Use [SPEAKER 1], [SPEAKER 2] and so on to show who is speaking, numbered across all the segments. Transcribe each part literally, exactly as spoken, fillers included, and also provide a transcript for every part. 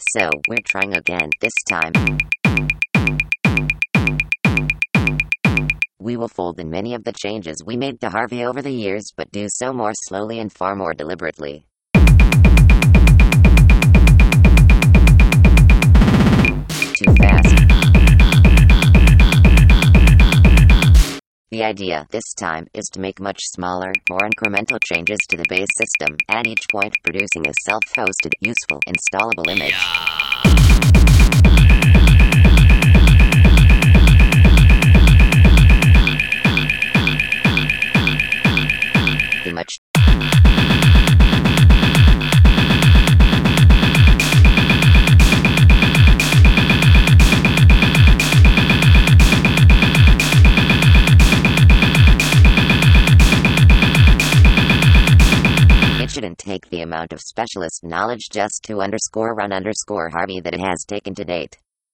[SPEAKER 1] So, we're trying again, this time. We will fold in many of the changes we made to Harvey over the years, but do so more slowly and far more deliberately. Too fast. The idea, this time, is to make much smaller, more incremental changes to the base system, at each point producing a self-hosted, useful, installable image. Too much. It shouldn't take the amount of specialist knowledge just to underscore run underscore Harvey that it has taken to date.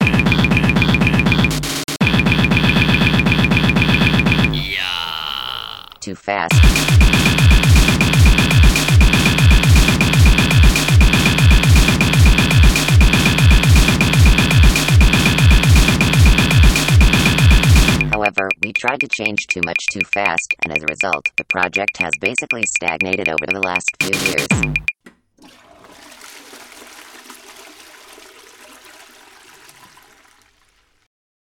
[SPEAKER 1] Yeah. Too fast. However, we tried to change too much too fast, and as a result, the project has basically stagnated over the last few years.